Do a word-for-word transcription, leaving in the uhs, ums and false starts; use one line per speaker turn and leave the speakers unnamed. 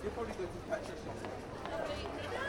J'ai pas envie de tout patcher sur ça.